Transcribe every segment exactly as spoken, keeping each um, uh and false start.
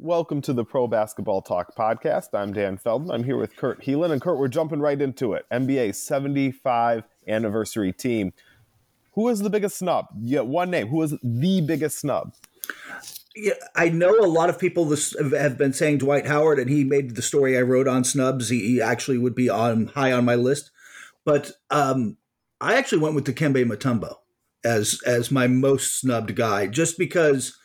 welcome to the Pro Basketball Talk podcast. I'm Dan Feldman. I'm here with Kurt Helin. And Kurt, we're jumping right into it. N B A seventy-five anniversary team. Who is the biggest snub? Yeah, one name. Who is the biggest snub? Yeah, I know a lot of people this, have been saying Dwight Howard, and he made the story I wrote on snubs. He, he actually would be on high on my list. But um, I actually went with Dikembe Mutombo as as my most snubbed guy, just because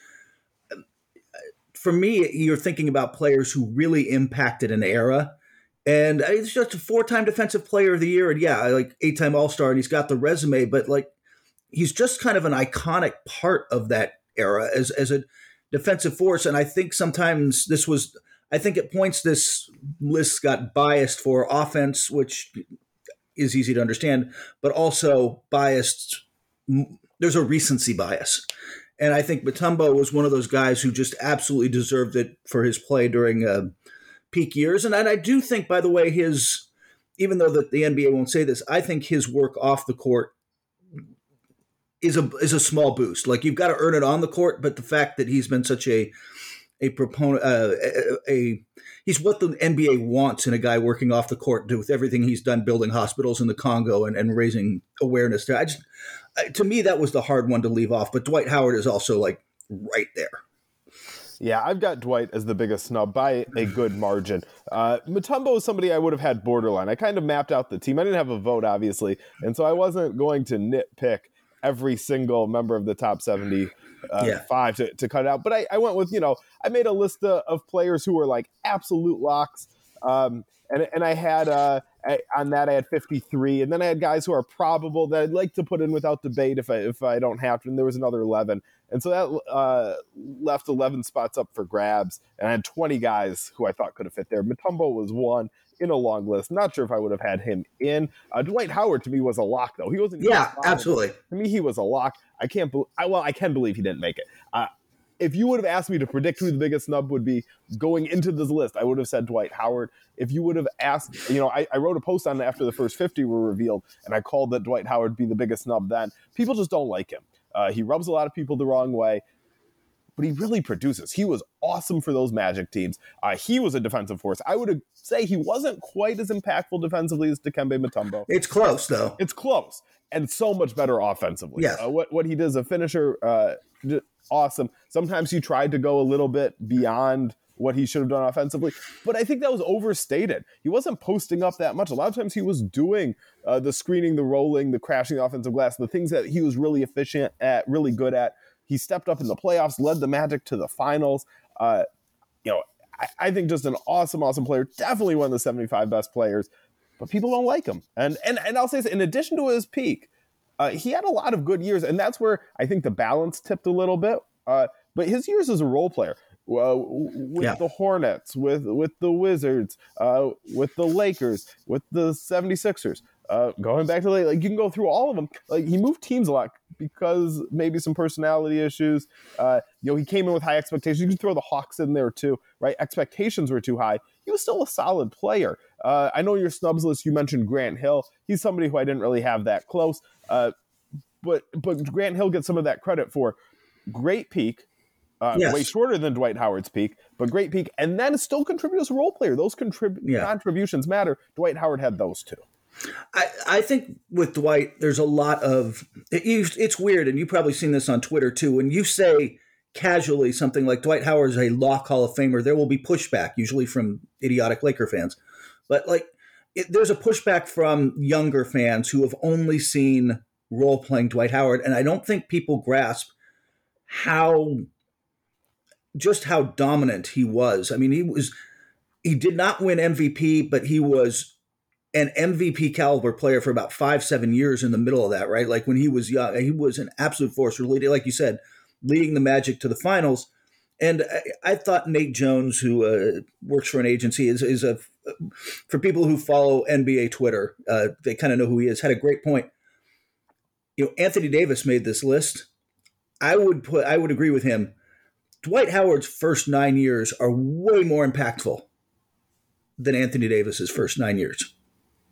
for me, you're thinking about players who really impacted an era. And he's just a four-time defensive player of the year. And yeah, like eight-time All-Star, and he's got the resume, but like he's just kind of an iconic part of that era as, as a defensive force. And I think sometimes this was, I think at points this list got biased for offense, which is easy to understand, but also biased. There's a recency bias. And I think Mutombo was one of those guys who just absolutely deserved it for his play during uh, peak years. And I do think, by the way, his, even though the, the N B A won't say this, I think his work off the court is a is a small boost. Like, you've got to earn it on the court, but the fact that he's been such a a proponent, uh, a, a he's what the N B A wants in a guy working off the court, with everything he's done, building hospitals in the Congo and, and raising awareness there. I just, to me, that was the hard one to leave off. But Dwight Howard is also like right there. Yeah, I've got Dwight as the biggest snub by a good margin. Uh, Mutombo is somebody I would have had borderline. I kind of mapped out the team. I didn't have a vote, obviously, and so I wasn't going to nitpick every single member of the top seventy-five uh, yeah. to, to cut it out. But I, I went with, you know, I made a list of, of players who were like absolute locks. Um, and, and I had, uh, I, on that I had fifty-three. And then I had guys who are probable that I'd like to put in without debate if I, if I don't have to. And there was another eleven. And so that uh, left eleven spots up for grabs. And I had twenty guys who I thought could have fit there. Mutombo was one in a long list. Not sure if I would have had him in. Uh, Dwight Howard to me was a lock, though. He wasn't. Yeah, absolutely. To me, he was a lock. I can't. Be- I, well, I can believe he didn't make it. Uh, if you would have asked me to predict who the biggest snub would be going into this list, I would have said Dwight Howard. If you would have asked, you know, I, I wrote a post on it after the first fifty were revealed, and I called that Dwight Howard be the biggest snub then. People just don't like him. Uh, he rubs a lot of people the wrong way, but he really produces. He was awesome for those Magic teams. Uh, he was a defensive force. I would say he wasn't quite as impactful defensively as Dikembe Mutombo. It's close, though. It's close, and so much better offensively. Yes. Uh, what, what he did as a finisher, uh, awesome. Sometimes he tried to go a little bit beyond what he should have done offensively, but I think that was overstated. He wasn't posting up that much. A lot of times he was doing uh, the screening, the rolling, the crashing the offensive glass, the things that he was really efficient at, really good at. He stepped up in the playoffs, led the Magic to the finals. Uh, you know, I, I think just an awesome, awesome player. Definitely one of the seventy-five best players, but people don't like him. And and and I'll say this, in addition to his peak, uh, he had a lot of good years, and that's where I think the balance tipped a little bit. Uh, but his years as a role player, uh, with yeah. the Hornets, with with the Wizards, uh, with the Lakers, with the seventy-sixers, uh, going back to, like, you can go through all of them. Like, he moved teams a lot because maybe some personality issues. Uh, you know, he came in with high expectations. You can throw the Hawks in there too, right? Expectations were too high. He was still a solid player. Uh, I know your snubs list, you mentioned Grant Hill. He's somebody who I didn't really have that close. Uh, but but Grant Hill gets some of that credit for great peak, uh, yes. way shorter than Dwight Howard's peak, but great peak, and then still contribute as a role player. Those contrib- yeah. contributions matter. Dwight Howard had those too. I, I think with Dwight, there's a lot of it, it's weird, and you've probably seen this on Twitter too. When you say casually something like Dwight Howard is a lock Hall of Famer, there will be pushback, usually from idiotic Laker fans. But like, it, there's a pushback from younger fans who have only seen role-playing Dwight Howard, and I don't think people grasp how just how dominant he was. I mean, he was he did not win M V P, but he was an M V P caliber player for about five, seven years in the middle of that, right? Like when he was young, he was an absolute force, really, like you said, leading the Magic to the finals. And I, I thought Nate Jones, who uh, works for an agency, is, is a, for people who follow N B A Twitter, uh, they kind of know who he is, had a great point. You know, Anthony Davis made this list. I would put, I would agree with him. Dwight Howard's first nine years are way more impactful than Anthony Davis's first nine years.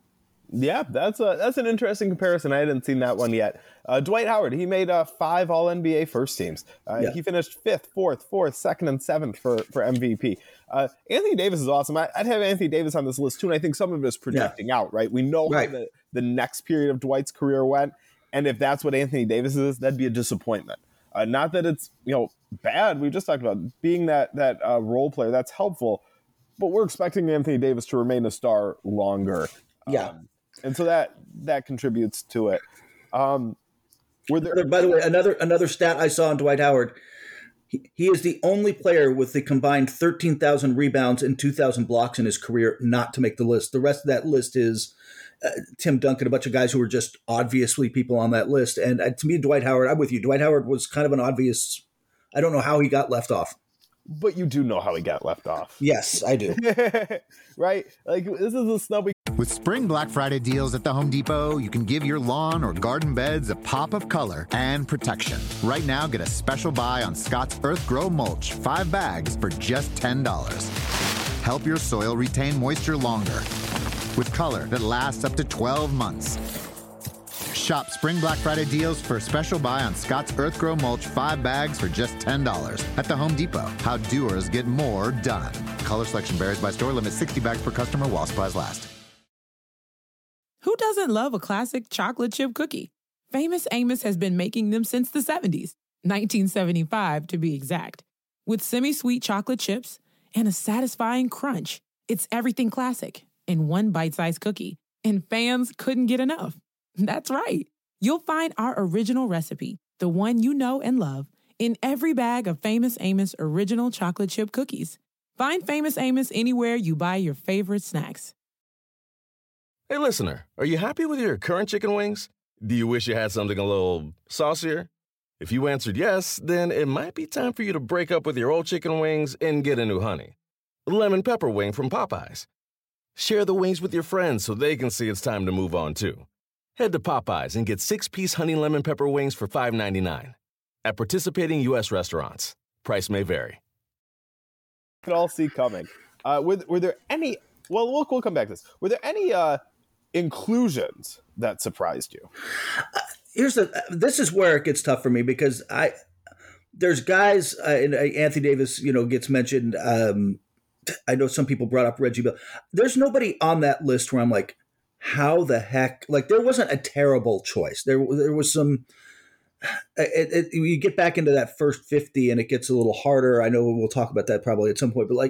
Yeah, that's a that's an interesting comparison. I hadn't seen that one yet. Uh, Dwight Howard, he made uh, five All N B A first teams. Uh, yeah. He finished fifth, fourth, fourth, second, and seventh for, for M V P. Uh, Anthony Davis is awesome. I, I'd have Anthony Davis on this list too, and I think some of it is projecting yeah. out, right? We know right. how the, the next period of Dwight's career went, and if that's what Anthony Davis is, that'd be a disappointment. Uh, not that it's you know bad. We just talked about being that that uh, role player. That's helpful, but we're expecting Anthony Davis to remain a star longer. Yeah. Um, And so that that contributes to it. Um, were there, By the way, another another stat I saw on Dwight Howard, he, he is the only player with the combined thirteen thousand rebounds and two thousand blocks in his career not to make the list. The rest of that list is uh, Tim Duncan, a bunch of guys who were just obviously people on that list. And uh, to me, Dwight Howard, I'm with you. Dwight Howard was kind of an obvious – I don't know how he got left off. But you do know how he got left off. Yes, I do. Right? Like, this is a snubby. With Spring Black Friday deals at the Home Depot, you can give your lawn or garden beds a pop of color and protection. Right now, get a special buy on Scott's Earth Grow Mulch, five bags for just ten dollars. Help your soil retain moisture longer with color that lasts up to twelve months. Shop Spring Black Friday deals for a special buy on Scott's Earth Grow Mulch, five bags for just ten dollars at the Home Depot. How doers get more done. Color selection varies by store. Limit sixty bags per customer while supplies last. Who doesn't love a classic chocolate chip cookie? Famous Amos has been making them since the seventies, nineteen seventy-five to be exact. With semi-sweet chocolate chips and a satisfying crunch, it's everything classic in one bite-sized cookie, and fans couldn't get enough. That's right. You'll find our original recipe, the one you know and love, in every bag of Famous Amos original chocolate chip cookies. Find Famous Amos anywhere you buy your favorite snacks. Hey, listener, are you happy with your current chicken wings? Do you wish you had something a little saucier? If you answered yes, then it might be time for you to break up with your old chicken wings and get a new honey. Lemon pepper wing from Popeyes. Share the wings with your friends so they can see it's time to move on, too. Head to Popeyes and get six-piece honey lemon pepper wings for five ninety-nine. At participating U S restaurants. Price may vary. Could all see coming. Uh, were, were there any... Well, we'll, we'll come back to this. Were there any... Uh, inclusions that surprised you? Uh, here's the. This is where it gets tough for me because I there's guys uh, and uh, Anthony Davis, you know, gets mentioned. Um, I know some people brought up Reggie Miller. There's nobody on that list where I'm like, how the heck? Like, there wasn't a terrible choice. There there was some. It, it, you get back into that first fifty and it gets a little harder. I know we'll talk about that probably at some point, but like.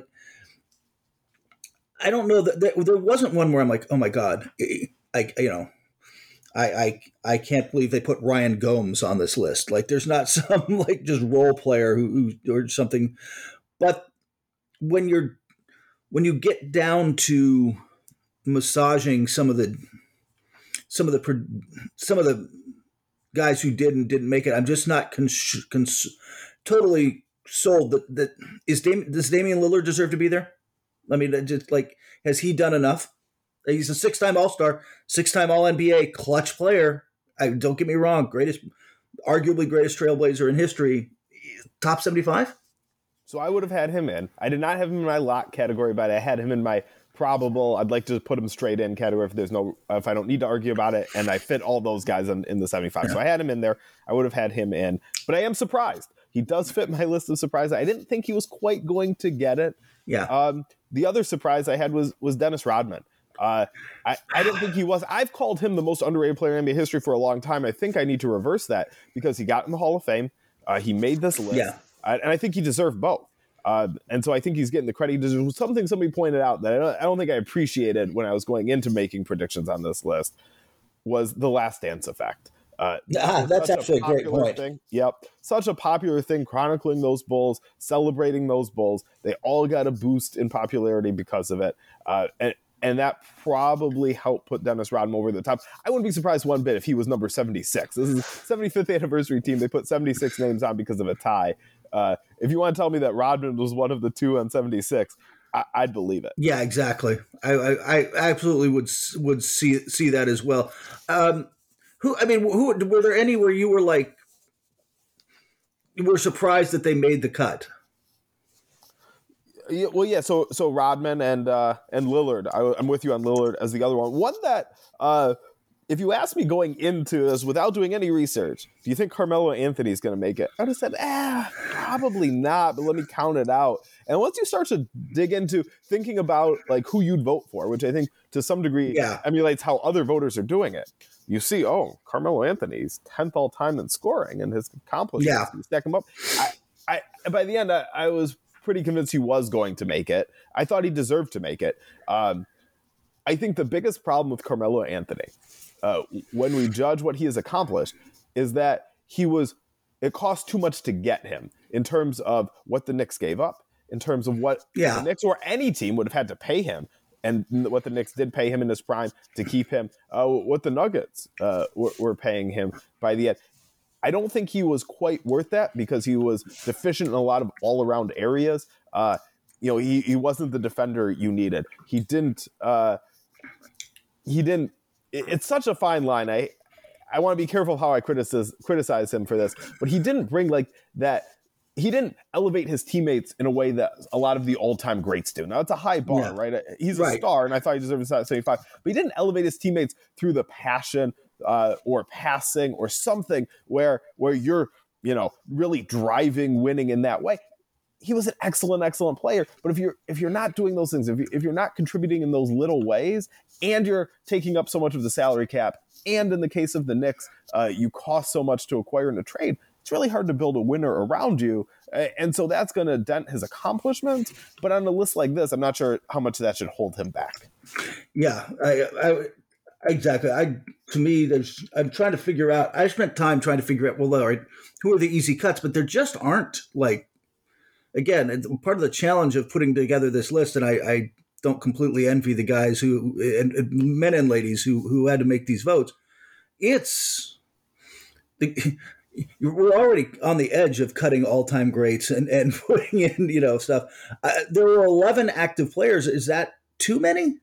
I don't know that there, there wasn't one where I'm like, oh my God, I, you know, I, I, I can't believe they put Ryan Gomes on this list. Like there's not some like just role player who, who or something, but when you're, when you get down to massaging some of the, some of the, some of the guys who did and didn't make it, I'm just not cons- cons- totally sold that, that is Dam- does Damian Lillard deserve to be there? I mean, just like, has he done enough? He's a six-time All-Star, six-time All N B A, clutch player. I, don't get me wrong, greatest, arguably greatest trailblazer in history. Top seventy-five? So I would have had him in. I did not have him in my lock category, but I had him in my probable. I'd like to put him straight in category if there's no, if I don't need to argue about it, and I fit all those guys in, in the seventy-five. Yeah. So I had him in there. I would have had him in, but I am surprised. He does fit my list of surprises. I didn't think he was quite going to get it. Yeah. Um, the other surprise I had was was Dennis Rodman. Uh, I, I didn't think he was. I've called him the most underrated player in N B A history for a long time. I think I need to reverse that because he got in the Hall of Fame. Uh, he made this list. Yeah. Uh, and I think he deserved both. Uh, and so I think he's getting the credit. He deserves something somebody pointed out that I don't, I don't think I appreciated when I was going into making predictions on this list was the Last Dance effect. Uh, ah, that's actually a, a great point. Thing. Yep. Such a popular thing, chronicling those Bulls, celebrating those Bulls. They all got a boost in popularity because of it. Uh, and, and that probably helped put Dennis Rodman over the top. I wouldn't be surprised one bit if he was number seventy-six. This is seventy-fifth anniversary team. They put seventy-six names on because of a tie. Uh, if you want to tell me that Rodman was one of the two on seventy-six, I, I'd believe it. Yeah, exactly. I, I, I absolutely would would see see that as well. Um, Who I mean, who were there any where you were like, you were surprised that they made the cut? Yeah, well, yeah. So, so Rodman and uh, and Lillard. I, I'm with you on Lillard as the other one. One that, uh, if you ask me going into this without doing any research, do you think Carmelo Anthony is going to make it? I'd have said, ah, probably not. But let me count it out. And once you start to dig into thinking about like who you'd vote for, which I think to some degree yeah. emulates how other voters are doing it, you see, oh, Carmelo Anthony's tenth all time in scoring and his accomplishments. Yeah. You stack him up. I, I by the end, I, I was pretty convinced he was going to make it. I thought he deserved to make it. Um, I think the biggest problem with Carmelo Anthony, uh, when we judge what he has accomplished, is that he was. It cost too much to get him in terms of what the Knicks gave up, in terms of what yeah. the Knicks or any team would have had to pay him, and what the Knicks did pay him in his prime to keep him. Uh, what the Nuggets uh, were, were paying him by the end. I don't think he was quite worth that because he was deficient in a lot of all-around areas. Uh, you know, he, he wasn't the defender you needed. He didn't. Uh, he didn't. It, it's such a fine line. I I want to be careful how I criticize criticize him for this, but he didn't bring like that. He didn't elevate his teammates in a way that a lot of the all-time greats do. Now, it's a high bar, yeah. right? He's a right. star, and I thought he deserved a seventy-five, but he didn't elevate his teammates through the passion uh, or passing or something where where you're, you know, really driving winning in that way. He was an excellent, excellent player, but if you're if you're not doing those things, if, you, if you're not contributing in those little ways, and you're taking up so much of the salary cap, and in the case of the Knicks, uh, you cost so much to acquire in a trade, it's really hard to build a winner around you. And so that's going to dent his accomplishments. But on a list like this, I'm not sure how much that should hold him back. Yeah, I, I, exactly. I to me, there's. I'm trying to figure out. I spent time trying to figure out. Well, all right, who are the easy cuts? But there just aren't. Like, again, part of the challenge of putting together this list, and I, I don't completely envy the guys who, and, and men and ladies who who had to make these votes. It's the. We're already on the edge of cutting all-time greats and, and putting in, you know, stuff. Uh, there were eleven active players. Is that too many?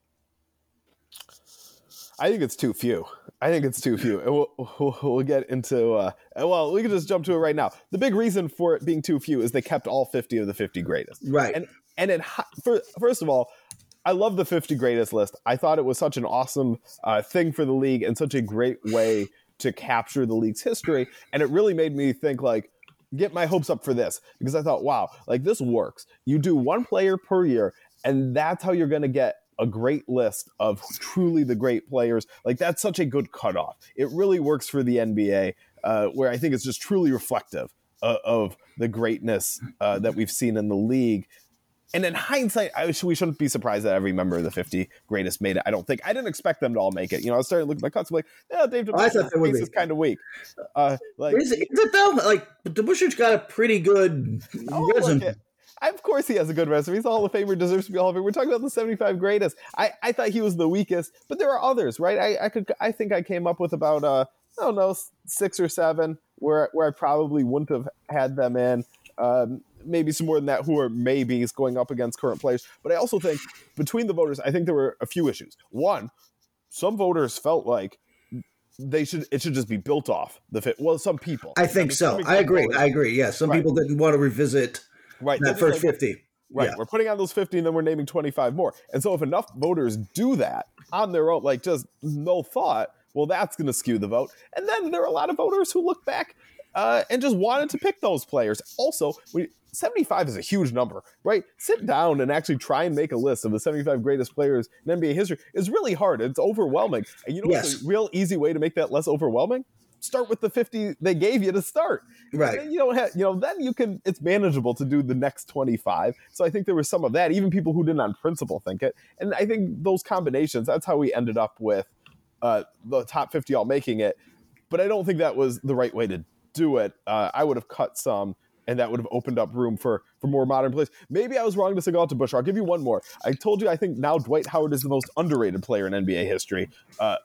I think it's too few. I think it's too few. And we'll, we'll, we'll get into, uh, well, we can just jump to it right now. The big reason for it being too few is they kept all fifty of the fifty greatest. Right. And, and it, for, first of all, I love the fifty greatest list. I thought it was such an awesome uh, thing for the league and such a great way to capture the league's history. And it really made me think, like, get my hopes up for this, because I thought, wow, like this works. You do one player per year, and that's how you're going to get a great list of truly the great players. Like, that's such a good cutoff. It really works for the N B A, uh, where I think it's just truly reflective of, of the greatness uh, that we've seen in the league. And in hindsight, I, we shouldn't be surprised that every member of the fifty greatest made it. I don't think. I didn't expect them to all make it. You know, I started looking at my cuts, I'm like, yeah, Dave DeBusschere is kind of weak. Uh, like, is, it, is it though? Like, DeBusschere's got a pretty good oh, resume. Look, of course he has a good resume. He's a Hall of Famer, deserves to be a Hall of Famer. We're talking about the seventy-five greatest. I, I thought he was the weakest, but there are others, right? I, I could I think I came up with about, uh, I don't know, six or seven where, where I probably wouldn't have had them in. Um, maybe some more than that who are maybes going up against current players. But I also think between the voters, I think there were a few issues. One, some voters felt like they should it should just be built off the fit. Well, some people. I think I mean, so. I agree. Voters, I agree. Yeah, some right. people didn't want to revisit right. that first like, fifty. Right. Yeah. We're putting on those fifty and then we're naming twenty-five more. And so if enough voters do that on their own, like just no thought, well, that's going to skew the vote. And then there are a lot of voters who look back uh, and just wanted to pick those players. Also, we seventy-five is a huge number, right? Sit down and actually try and make a list of the seventy-five greatest players in N B A history. It's really hard. It's overwhelming. And you know yes. what's a real easy way to make that less overwhelming? Start with the fifty they gave you to start. Right. And then you don't have, you know, then you can, it's manageable to do the next twenty-five. So I think there was some of that, even people who didn't on principle think it. And I think those combinations, that's how we ended up with uh, the top fifty all making it. But I don't think that was the right way to do it. Uh, I would have cut some, and that would have opened up room for, for more modern plays. Maybe I was wrong to single out DeBusschere. I'll give you one more. I told you I think now Dwight Howard is the most underrated player in N B A history. Uh,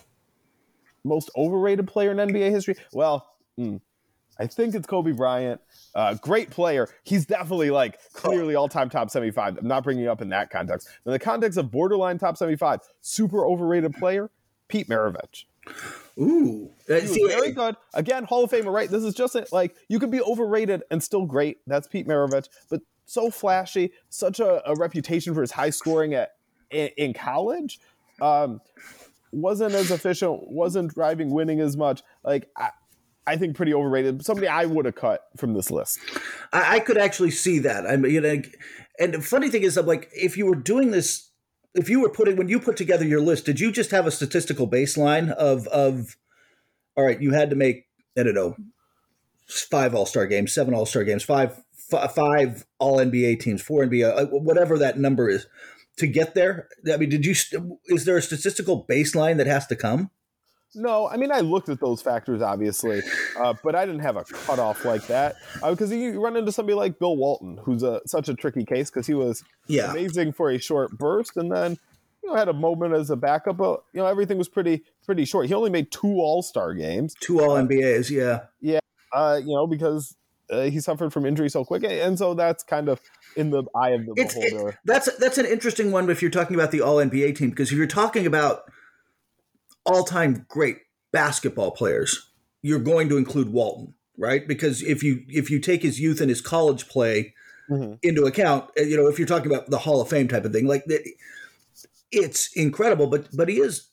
most overrated player in N B A history? Well, mm, I think it's Kobe Bryant. Uh, great player. He's definitely like clearly all-time top seventy-five. I'm not bringing it up in that context. In the context of borderline top seventy-five, super overrated player, Pete Maravich. Ooh. He was See, very good. Again, Hall of Famer, right? This is just like, you could be overrated and still great. That's Pete Maravich. But so flashy, such a, a reputation for his high scoring at in, in college. Um, wasn't as efficient, wasn't driving winning as much. Like, I, I think pretty overrated. Somebody I would have cut from this list. I, I could actually see that. I mean, you know, and the funny thing is, I'm like, if you were doing this, if you were putting, when you put together your list, did you just have a statistical baseline of, of, all right, you had to make, I don't know, five All-Star games, seven All-Star games, five, f- five All N B A teams, four N B A, whatever that number is, to get there? I mean, did you? Is there a statistical baseline that has to come? No, I mean, I looked at those factors, obviously, uh, but I didn't have a cutoff like that. Because uh, you run into somebody like Bill Walton, who's a, such a tricky case because he was yeah. amazing for a short burst, and then you know had a moment as a backup. But you know everything was pretty pretty short. He only made two All-Star games, two All N B As, yeah, yeah. Uh, you know because uh, he suffered from injury so quick, and so that's kind of in the eye of the it's, beholder. It, that's that's an interesting one if you're talking about the All N B A team, because if you're talking about all-time great basketball players, you're going to include Walton, right? Because if you if you take his youth and his college play mm-hmm. into account, you know, if you're talking about the Hall of Fame type of thing, like it's incredible. But but he is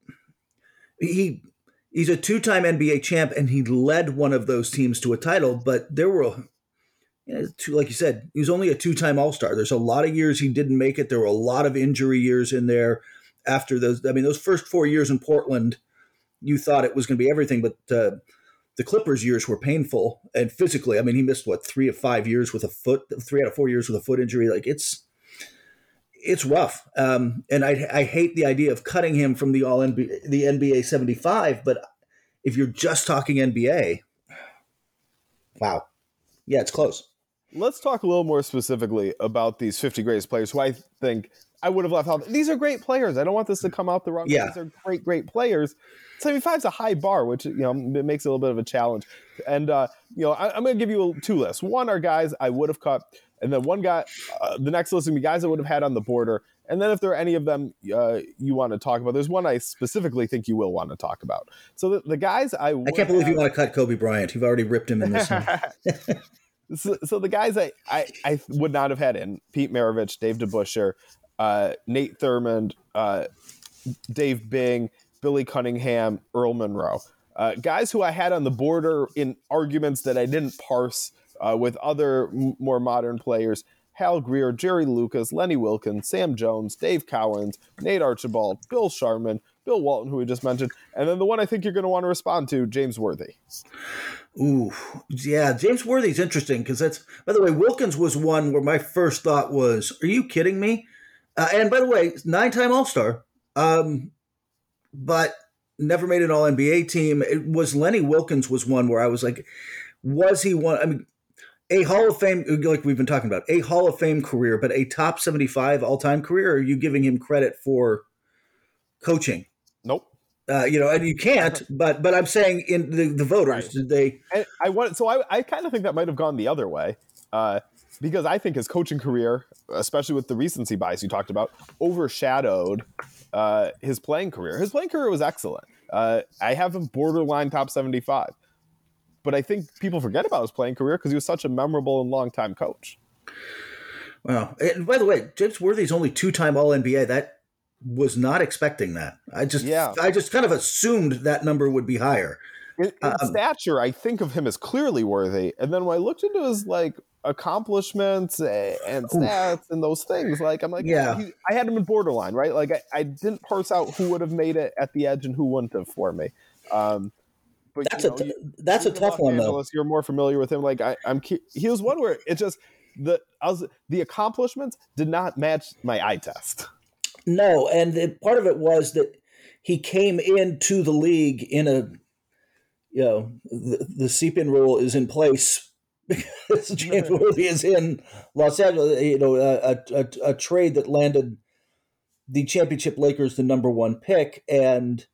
he he's a two-time N B A champ, and he led one of those teams to a title. But there were, you know, two, like you said, he was only a two-time All-Star. There's a lot of years he didn't make it. There were a lot of injury years in there after those. I mean, those first four years in Portland, you thought it was going to be everything, but uh, the Clippers years were painful and physically. I mean, he missed what three of five years with a foot, three out of four years with a foot injury. Like it's, it's rough. Um, and I, I hate the idea of cutting him from the all N B A, the N B A seventy-five. But if you're just talking N B A, wow, yeah, it's close. Let's talk a little more specifically about these fifty greatest players who I think I would have left out. These are great players. I don't want this to come out the wrong way. Yeah. These are great, great players. seventy-five is a high bar, which, you know, it makes it a little bit of a challenge. And, uh, you know, I, I'm going to give you two lists. One are guys I would have cut, and then one guy, uh, the next list would be guys I would have had on the border. And then if there are any of them uh, you want to talk about, there's one I specifically think you will want to talk about. So the, the guys I would I can't believe have, you want to cut Kobe Bryant. You've already ripped him in this one. so, so the guys I, I, I would not have had in, Pete Maravich, Dave DeBusschere, uh, Nate Thurmond, uh, Dave Bing, Billy Cunningham, Earl Monroe. Uh, guys who I had on the border in arguments that I didn't parse uh, with other m- more modern players. Hal Greer, Jerry Lucas, Lenny Wilkins, Sam Jones, Dave Cowens, Nate Archibald, Bill Sharman, Bill Walton, who we just mentioned, and then the one I think you're going to want to respond to, James Worthy. Ooh, yeah, James Worthy's interesting because that's, by the way, Wilkins was one where my first thought was, are you kidding me? Uh, and by the way, nine-time All-Star, um, but never made an All N B A team. It was Lenny Wilkins was one where I was like, was he one? I mean, a Hall of Fame, like we've been talking about, a Hall of Fame career, but a top seventy-five all-time career, or are you giving him credit for coaching? Nope. Uh, you know, and you can't, but but I'm saying in the, the voters, right. did they? And I want so I, I kind of think that might have gone the other way, uh, because I think his coaching career, especially with the recency bias you talked about, overshadowed uh, his playing career. His playing career was excellent. Uh, I have him borderline top seventy-five, but I think people forget about his playing career because he was such a memorable and long-time coach. Wow! And by the way, James Worthy's only two-time All N B A. That was not expecting that. I just, yeah. I just kind of assumed that number would be higher. In, in um, stature, I think of him as clearly Worthy, and then when I looked into his like accomplishments and stats oof. and those things, like I'm like, yeah, he, I had him in borderline, right? Like I, I didn't parse out who would have made it at the edge and who wouldn't have for me. Um, but that's you know, a t- you, that's a tough one though. You're more familiar with him. Like I, I'm, he was one where it just the I was the accomplishments did not match my eye test. No, and the, part of it was that he came into the league in a, you know, the, the seep-in rule is in place because James Worthy is in Los Angeles. You know, a, a, a trade that landed the championship Lakers the number one pick, and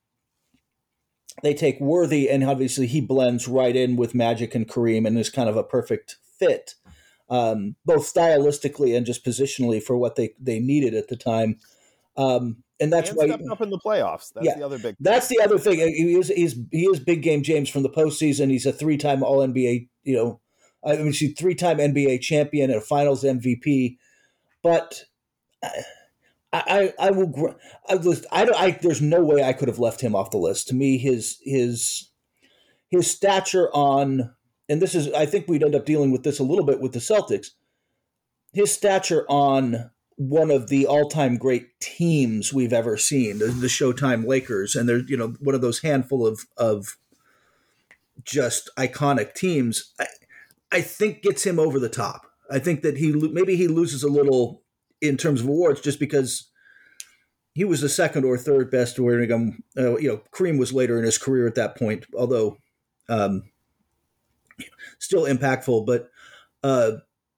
they take Worthy, and obviously he blends right in with Magic and Kareem, and is kind of a perfect fit, um, both stylistically and just positionally for what they they needed at the time. Um, and that's and why stepped up in the playoffs. That's yeah, the other big thing. That's the other thing. He is he's he is big game James from the postseason. He's a three time All N B A, you know, I mean, she's three-time N B A champion and a Finals M V P. But I, I, I will. I, I, I, there's no way I could have left him off the list. To me, his his his stature on, and this is, I think we'd end up dealing with this a little bit with the Celtics. His stature on one of the all-time great teams we've ever seen, the, the Showtime Lakers, and they're, you know, one of those handful of of just iconic teams. I, I think gets him over the top. I think that he maybe he loses a little in terms of awards just because he was the second or third best. Where um, uh, you know, Kareem was later in his career at that point, although um, still impactful. But uh,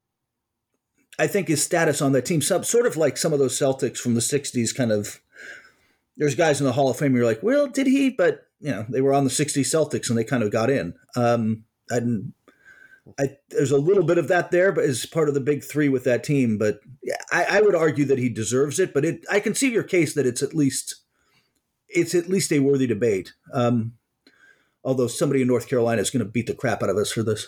I think his status on that team, sort of like some of those Celtics from the sixties, kind of. There's guys in the Hall of Fame. You're like, well, did he? But you know, they were on the sixties Celtics and they kind of got in. Um, I didn't. I, there's a little bit of that there, but as part of the big three with that team. But yeah, I, I would argue that he deserves it. But it, I can see your case that it's at least it's at least a worthy debate. Um, although somebody in North Carolina is going to beat the crap out of us for this.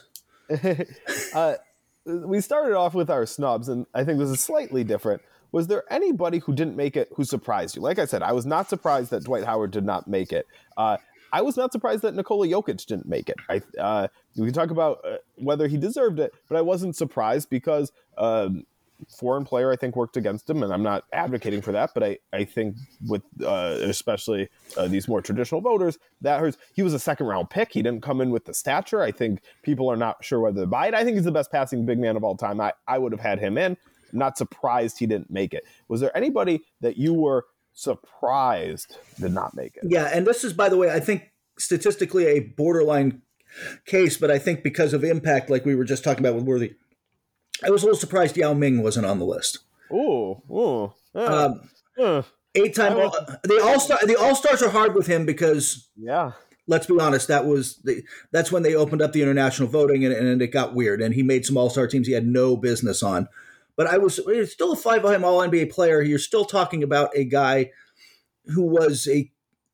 uh, we started off with our snubs, and I think this is slightly different. Was there anybody who didn't make it who surprised you? Like I said, I was not surprised that Dwight Howard did not make it. Uh, I was not surprised that Nikola Jokic didn't make it. I, uh, we can talk about uh, whether he deserved it, but I wasn't surprised because um, foreign player, I think, worked against him, and I'm not advocating for that, but I, I think with uh, especially uh, these more traditional voters, that hurts. He was a second-round pick. He didn't come in with the stature. I think people are not sure whether to buy it. I think he's the best passing big man of all time. I, I would have had him in. I'm not surprised he didn't make it. Was there anybody that you were surprised did not make it? Yeah, and this is, by the way, I think statistically a borderline case, but I think because of impact, like we were just talking about with Worthy, I was a little surprised Yao Ming wasn't on the list. Ooh, ooh. Uh, um, uh, eight-time all, the all-star the all-stars are hard with him because yeah. Let's be honest, that was the, that's when they opened up the international voting and, and it got weird, and he made some all-star teams he had no business on. But I was it's still a five-time All N B A player. You're still talking about a guy who was a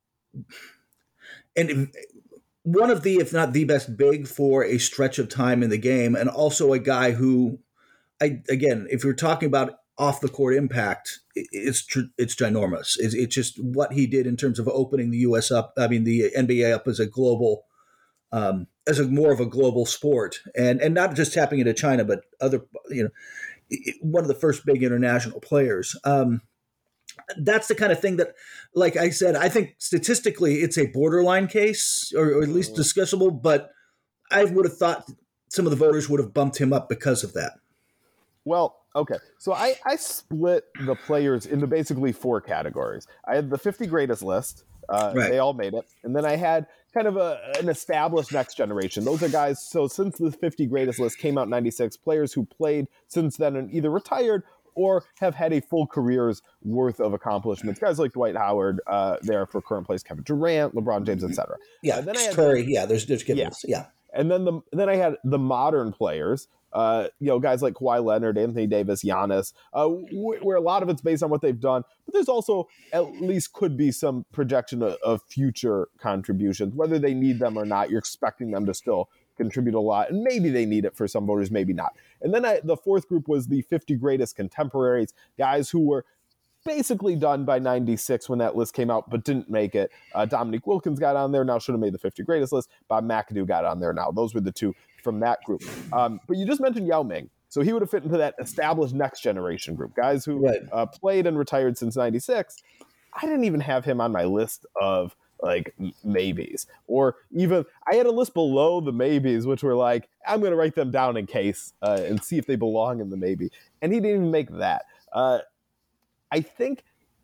and one of the, if not the best big for a stretch of time in the game, and also a guy who, I again, if you're talking about off-the-court impact, it's it's ginormous. It's, it's just what he did in terms of opening the U S up. I mean, the N B A up as a global, um, as a more of a global sport, and and not just tapping into China, but other, you know. One of the first big international players. Um, that's the kind of thing that, like I said, I think statistically it's a borderline case, or, or at least discussable, but I would have thought some of the voters would have bumped him up because of that. Well, okay. So I, I split the players into basically four categories. I had the fifty greatest list. Uh, right. They all made it. And then I had kind of a, an established next generation. Those are guys, so since the fifty greatest list came out in ninety-six, players who played since then and either retired or have had a full career's worth of accomplishments. Guys like Dwight Howard, uh, there for current place, Kevin Durant, LeBron James, et cetera. Yeah, and then I had Curry, the, yeah, there's, there's good yeah. ones, yeah. And then the then I had the modern players, uh, you know, guys like Kawhi Leonard, Anthony Davis, Giannis, uh, wh- where a lot of it's based on what they've done. But there's also at least could be some projection of, of future contributions, whether they need them or not. You're expecting them to still contribute a lot, and maybe they need it for some voters, maybe not. And then I, the fourth group was the fifty greatest contemporaries, guys who were basically done by ninety-six when that list came out, but didn't make it. Uh, Dominique Wilkins got on there, now should have made the fifty greatest list. Bob McAdoo got on there now. Those were the two from that group. Um, but you just mentioned Yao Ming. So he would have fit into that established next generation group, guys who right. uh, played and retired since ninety-six. I didn't even have him on my list of like maybes, or even I had a list below the maybes, which were like, I'm going to write them down in case uh, and see if they belong in the maybe. And he didn't even make that. Uh, I think,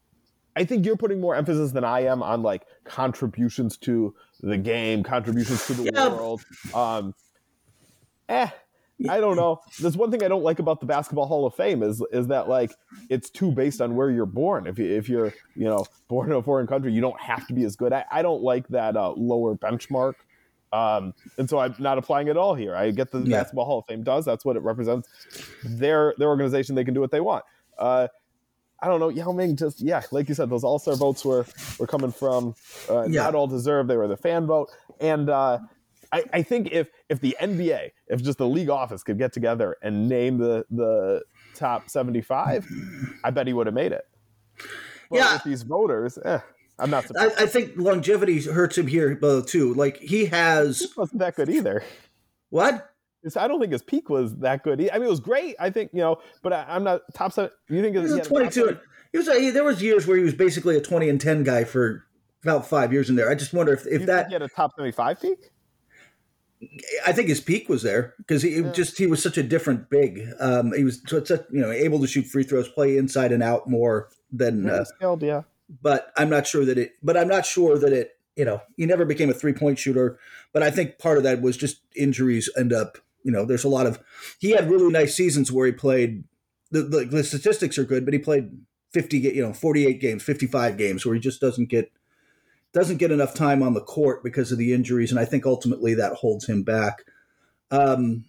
I think you're putting more emphasis than I am on like contributions to the game, contributions to the yeah. world. Um, eh, I don't know. There's one thing I don't like about the Basketball Hall of Fame is is that like it's too based on where you're born. If you if you're you know born in a foreign country, you don't have to be as good. I, I don't like that uh, lower benchmark, um, and so I'm not applying it at all here. I get the yeah. Basketball Hall of Fame does. That's what it represents. Their their organization, they can do what they want. Uh, I don't know. Yao Ming just yeah, like you said, those All Star votes were were coming from uh, yeah. not all deserved. They were the fan vote, and. Uh, I, I think if if the N B A, if just the league office could get together and name the the top seventy-five, I bet he would have made it. But yeah, with these voters, eh, I'm not surprised. I, I think longevity hurts him here too. Like he has He wasn't that good either. what? I don't think his peak was that good. I mean, it was great. I think, you know, but I, I'm not top seven. You think He was he a had twenty-two. He was a, there was years where he was basically a twenty and ten guy for about five years in there. I just wonder if, if you that think he had a top seventy-five peak. I think his peak was there because he yeah. just he was such a different big. Um, he was such a, you know able to shoot free throws, play inside and out more than yeah, uh, skilled, yeah. But I'm not sure that it. But I'm not sure that it. You know, he never became a three point shooter. But I think part of that was just injuries end up. You know, there's a lot of. He had really nice seasons where he played. The, the, the statistics are good, but he played fifty. You know, forty-eight games, fifty-five games, where he just doesn't get. Doesn't get enough time on the court because of the injuries, and I think ultimately that holds him back. Um,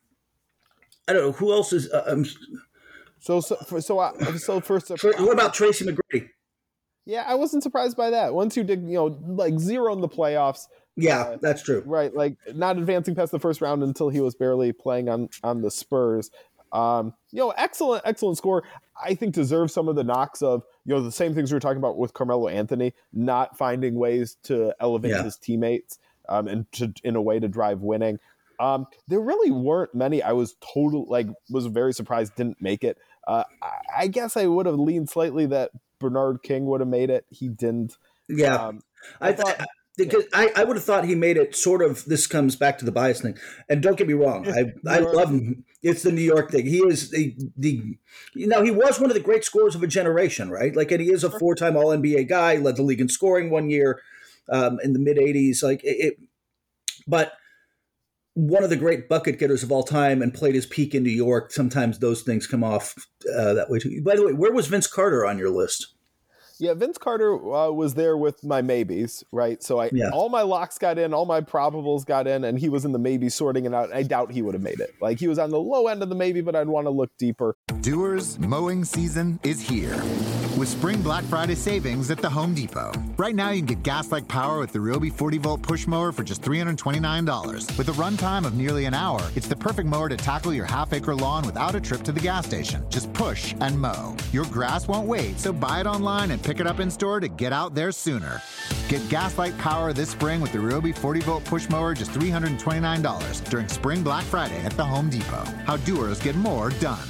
I don't know who else is. Uh, um, so so for, so I, so first. For, what about Tracy McGrady? Yeah, I wasn't surprised by that. Once you did, you know, like zero in the playoffs. Yeah, uh, that's true. Right, like not advancing past the first round until he was barely playing on on the Spurs. Um, you know, excellent, excellent score. I think deserves some of the knocks of, you know, the same things we were talking about with Carmelo Anthony, not finding ways to elevate yeah. his teammates um, and to, in a way to drive winning. Um, there really weren't many. I was total like was very surprised didn't make it. Uh, I, I guess I would have leaned slightly that Bernard King would have made it. He didn't. Yeah, um, I, I thought. I, Because yeah. I, I would have thought he made it sort of. This comes back to the bias thing, and don't get me wrong, I I love him. It's the New York thing. He is the the you know he was one of the great scorers of a generation, right? Like, and he is a four time All N B A guy. Led the league in scoring one year um, in the mid eighties. Like it, it, but one of the great bucket getters of all time, and played his peak in New York. Sometimes those things come off uh, that way too. By the way, where was Vince Carter on your list? Yeah, Vince Carter uh, was there with my maybes, right? So I yeah. all my locks got in, all my probables got in, and he was in the maybe sorting it out. I doubt he would have made it. Like, he was on the low end of the maybe, but I'd want to look deeper. Doers, mowing season is here with Spring Black Friday savings at the Home Depot. Right now, you can get gas-like power with the Ryobi forty volt push mower for just three hundred twenty-nine dollars. With a runtime of nearly an hour, it's the perfect mower to tackle your half-acre lawn without a trip to the gas station. Just push and mow. Your grass won't wait, so buy it online and pick it up in store to get out there sooner. Get gas-like power this spring with the Ryobi forty volt push mower, just three hundred twenty-nine dollars during Spring Black Friday at the Home Depot. How doers get more done.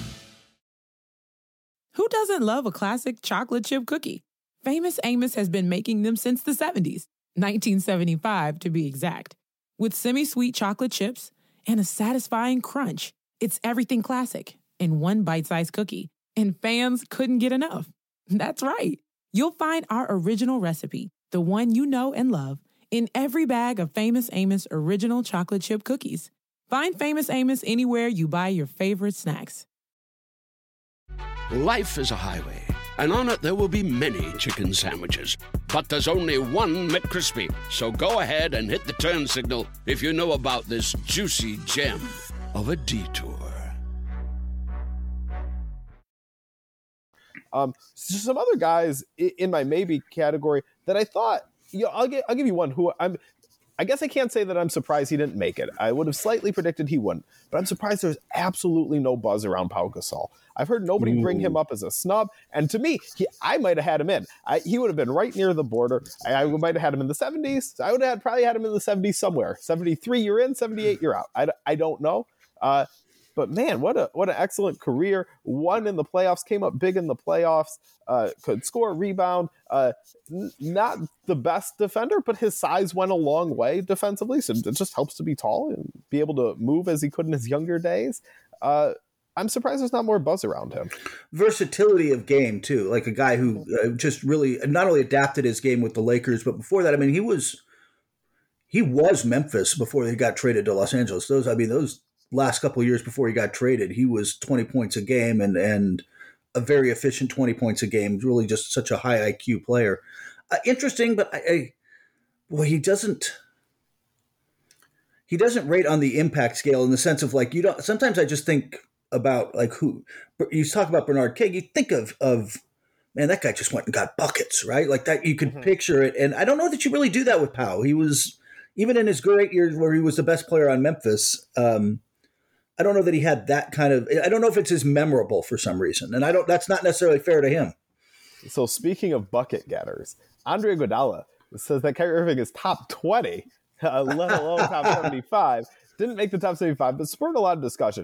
Who doesn't love a classic chocolate chip cookie? Famous Amos has been making them since the seventies, nineteen seventy-five to be exact. With semi-sweet chocolate chips and a satisfying crunch, it's everything classic in one bite-sized cookie, and fans couldn't get enough. That's right. You'll find our original recipe, the one you know and love, in every bag of Famous Amos original chocolate chip cookies. Find Famous Amos anywhere you buy your favorite snacks. Life is a highway, and on it there will be many chicken sandwiches. But there's only one McCrispy. So go ahead and hit the turn signal if you know about this juicy gem of a detour. Um, so some other guys in my maybe category that I thought, you know, I'll get, I'll give you one who I'm, I guess I can't say that I'm surprised he didn't make it. I would have slightly predicted he wouldn't, but I'm surprised there's absolutely no buzz around Pau Gasol. I've heard nobody Ooh. bring him up as a snub, and to me, he, I might have had him in. I, he would have been right near the border. I, I might have had him in the seventies. I would have probably had him in the seventies somewhere. seventy-three, you're in. seventy-eight, you're out. I, I don't know. Uh, But man, what a what an excellent career. Won in the playoffs, came up big in the playoffs, uh, could score, rebound. Uh, n- not the best defender, but his size went a long way defensively. So it just helps to be tall and be able to move as he could in his younger days. Uh, I'm surprised there's not more buzz around him. Versatility of game, too. Like a guy who uh, just really not only adapted his game with the Lakers, but before that, I mean, he was he was Memphis before he got traded to Los Angeles. Those, I mean, those last couple of years before he got traded, he was twenty points a game and and a very efficient twenty points a game. Really, just such a high I Q player. Uh, interesting, but I, I, well, he doesn't he doesn't rate on the impact scale in the sense of like you don't. Sometimes I just think about like who you talk about Bernard King. You think of of man, that guy just went and got buckets, right? Like that, you could mm-hmm. picture it, and I don't know that you really do that with Pau. He was. even in his great years where he was the best player on Memphis, um, I don't know that he had that kind of. I don't know if it's as memorable for some reason, and I don't. That's not necessarily fair to him. So speaking of bucket getters, Andre Iguodala says that Kyrie Irving is top twenty, uh, let alone top seventy-five. Didn't make the top seventy-five, but spurred a lot of discussion.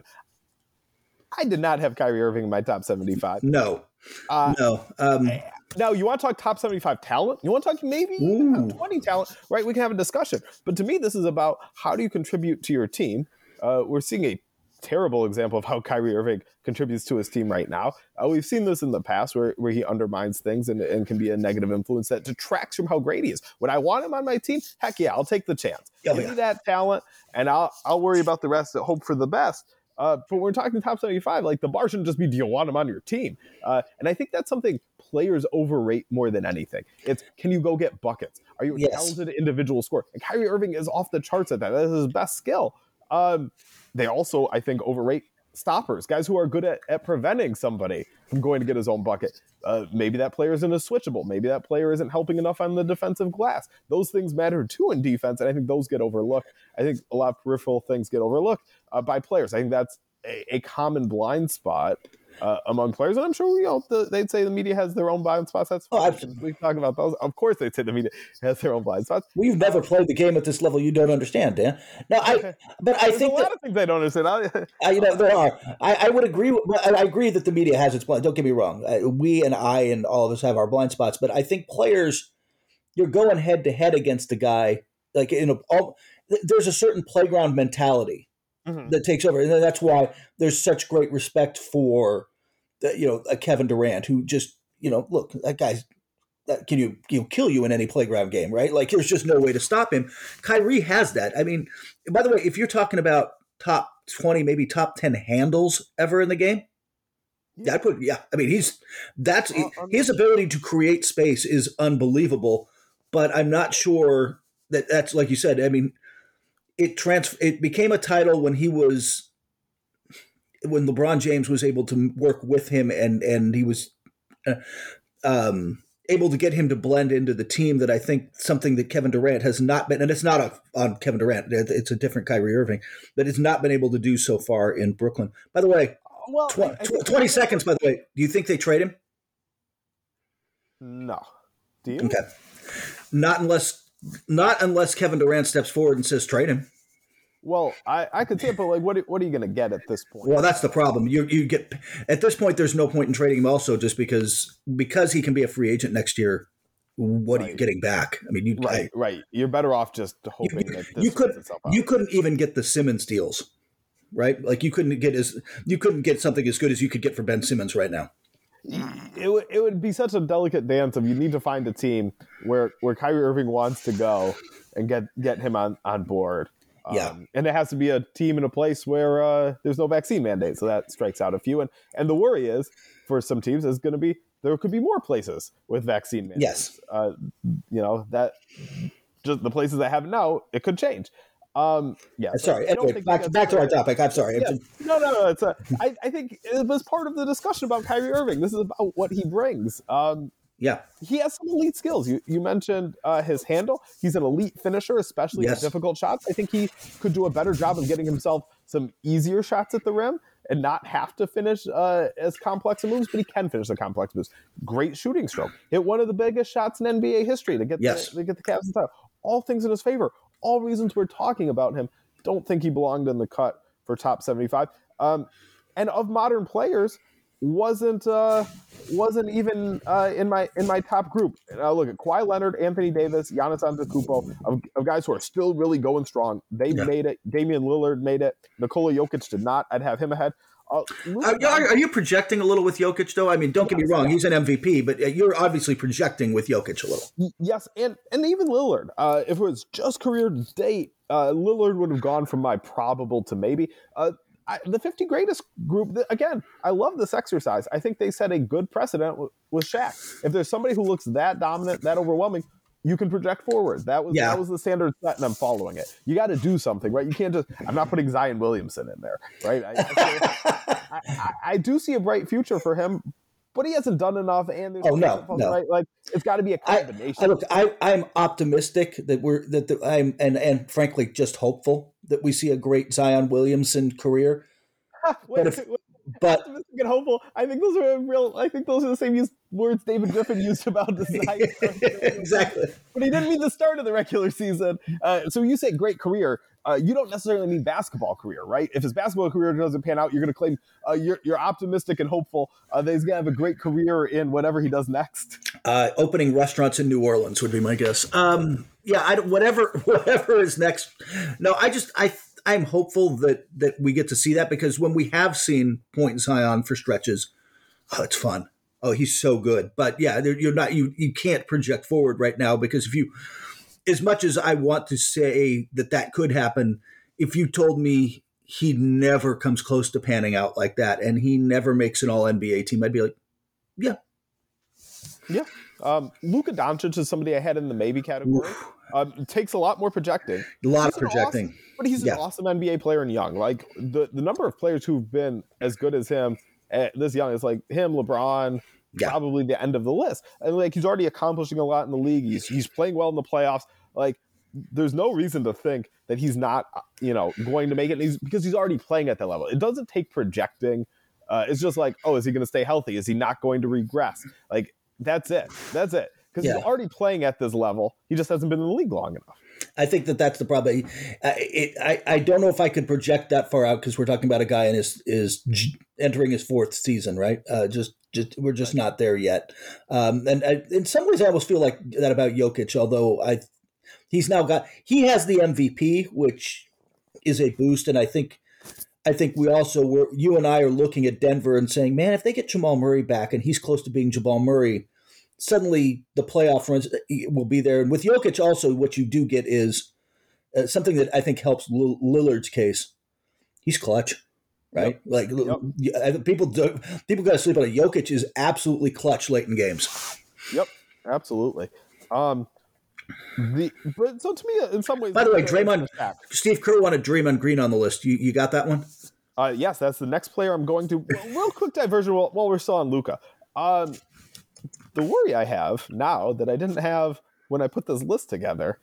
I did not have Kyrie Irving in my top seventy-five. No, uh, no. Um, now, you want to talk top seventy-five talent? You want to talk maybe top twenty talent? Right, we can have a discussion. But to me, this is about how do you contribute to your team? Uh, we're seeing a terrible example of how Kyrie Irving contributes to his team right now. Uh, we've seen this in the past where, where he undermines things and, and can be a negative influence that detracts from how great he is. Would I want him on my team? Heck yeah, I'll take the chance. Oh, Give yeah. me that talent, and I'll I'll worry about the rest and hope for the best. Uh, but when we're talking top seventy-five, like the bar shouldn't just be, do you want him on your team? Uh, and I think that's something players overrate more than anything. It's, can you go get buckets? Are you a Yes. talented individual scorer? And Kyrie Irving is off the charts at that. That is his best skill. Um, they also, I think, overrate stoppers, guys who are good at, at preventing somebody from going to get his own bucket. Uh, maybe that player isn't as switchable. Maybe that player isn't helping enough on the defensive glass. Those things matter too in defense, and I think those get overlooked. I think a lot of peripheral things get overlooked uh, by players. I think that's a, a common blind spot uh, among players, and I'm sure you know the, they'd say the media has their own blind spots. That's fine. Oh, we talk about those. Of course, they'd say the media has their own blind spots. We've never played the game at this level. You don't understand, Dan. No, I. But I There's think a lot that of things I don't understand. I, I, you know there are. I, I would agree. With, I I agree that the media has its blind. Don't get me wrong. Uh, we and I and all of us have our blind spots. But I think players, you're going head to head against a guy like in a. All, there's a certain playground mentality Mhm. that takes over, and that's why there's such great respect for, the, you know, a Kevin Durant who just you know look that guy's. That can you you kill you in any playground game, right? Like there's just no way to stop him. Kyrie has that. I mean, by the way, if you're talking about top twenty, maybe top ten handles ever in the game, yeah, I put yeah. I mean, he's that's Uh, um, his ability to create space is unbelievable. But I'm not sure that that's like you said. I mean, it trans it became a title when he was when LeBron James was able to work with him and and he was. Uh, um, able to get him to blend into the team that I think something that Kevin Durant has not been, and it's not a, on Kevin Durant, it's a different Kyrie Irving, that has not been able to do so far in Brooklyn. By the way, well, tw- I- I think- tw- twenty seconds, by the way, do you think they trade him? No. Do you? Okay. Not unless, not unless Kevin Durant steps forward and says trade him. Well, I, I could see it, but like, what what are you going to get at this point? Well, that's the problem. You you get at this point. There's no point in trading him. Also, just because because he can be a free agent next year. What are you Right. getting back? I mean, you right, I, right. You're better off just you, hoping you, that this you works could itself out. you couldn't even get the Simmons deals, right? Like you couldn't get as you couldn't get something as good as you could get for Ben Simmons right now. it would it would be such a delicate dance if you need to find a team where where Kyrie Irving wants to go and get get him on on board. Yeah. Um, and it has to be a team in a place where uh, there's no vaccine mandate, so that strikes out a few. And and the worry is for some teams is going to be there could be more places with vaccine mandates. Yes. Uh, you know that just the places that have it now, it could change. Um, yeah. Uh, so Sorry. I don't Anyway, think back that's back to our fair. topic. I'm sorry. Yeah. No, no, no. It's a, I, I think it was part of the discussion about Kyrie Irving. This is about what he brings. Um, Yeah. he has some elite skills. You you mentioned uh, his handle. He's an elite finisher, especially Yes. at difficult shots. I think he could do a better job of getting himself some easier shots at the rim and not have to finish uh, as complex a moves, but he can finish the complex moves. Great shooting stroke. Hit one of the biggest shots in N B A history to get Yes. the, to get the Cavs in title. All things in his favor. All reasons we're talking about him. Don't think he belonged in the cut for top seventy-five. Um, and of modern players, wasn't uh, wasn't even uh, in my in my top group. Uh, look at Kawhi Leonard, Anthony Davis, Giannis Antetokounmpo, of, of guys who are still really going strong. They Yeah. made it. Damian Lillard made it. Nikola Jokic did not. I'd have him ahead. Uh, Are, are, are you projecting a little with Jokic, though? I mean, don't get me Yes, wrong; yeah. he's an M V P, but uh, you're obviously projecting with Jokic a little. Y- Yes, and and even Lillard. Uh, if it was just career to date, uh, Lillard would have gone from my probable to maybe. Uh, I, the fifty greatest group, th- again, I love this exercise. I think they set a good precedent w- with Shaq. If there's somebody who looks that dominant, that overwhelming, you can project forward. That was Yeah. that was the standard set, and I'm following it. You got to do something, right? You can't just. I'm not putting Zion Williamson in there, right? I, I, I, I, I do see a bright future for him. but he hasn't done enough. And there's oh no, no, right? Like it's got to be a combination. I, I look, I, I'm optimistic that we're that the, I'm and and frankly just hopeful that we see a great Zion Williamson career. Wait, but if, wait, but optimistic and hopeful. I think those are real. I think those are the same use, words David Griffin used about the Zion. exactly. But he didn't mean the start of the regular season. Uh, so you say great career. Uh, you don't necessarily mean basketball career, right? If his basketball career doesn't pan out, you're going to claim uh, you're, you're optimistic and hopeful uh, that he's going to have a great career in whatever he does next. Uh, opening restaurants in New Orleans would be my guess. Um, yeah, I, whatever whatever is next. No, I just I I'm hopeful that that we get to see that, because when we have seen Point Zion for stretches, oh, it's fun. Oh, he's so good. But yeah, you're not you you can't project forward right now, because if you, as much as I want to say that that could happen, if you told me he never comes close to panning out like that and he never makes an all N B A team, I'd be like, yeah. Yeah. Um, Luka Doncic is somebody I had in the maybe category. Um, it takes a lot more projecting. A lot he's of projecting. Awesome, but he's an yeah. awesome N B A player and young. Like the, the number of players who've been as good as him at this young is like him, LeBron, yeah. probably the end of the list. And like he's already accomplishing a lot in the league. He's he's playing well in the playoffs. Like there's no reason to think that he's not, you know, going to make it. And he's, because he's already playing at that level. It doesn't take projecting. Uh, it's just like, oh, is he going to stay healthy? Is he not going to regress? Like that's it. That's it. Because yeah. he's already playing at this level. He just hasn't been in the league long enough. I think that that's the problem. I, it, I, I don't know if I could project that far out, because we're talking about a guy in his is entering his fourth season, right? Uh, just, just we're just not there yet. Um, and I, in some ways, I almost feel like that about Jokic. Although I, he's now got he has the M V P, which is a boost, and I think. I think we also were you and I are looking at Denver and saying, man, if they get Jamal Murray back and he's close to being Jamal Murray, suddenly the playoff runs will be there. And with Jokic also, what you do get is uh, something that I think helps Lillard's case. He's clutch, right? Yep. Like yep. people do, people got to sleep on it. Jokic is absolutely clutch late in games. Yep, absolutely. Um, the but so to me, in some ways. By the way, Draymond, Steve Kerr wanted Draymond Green on the list. You you got that one? Uh, yes, that's the next player I'm going to. Real quick diversion while, while we're still on Luka. Um, the worry I have now that I didn't have when I put this list together,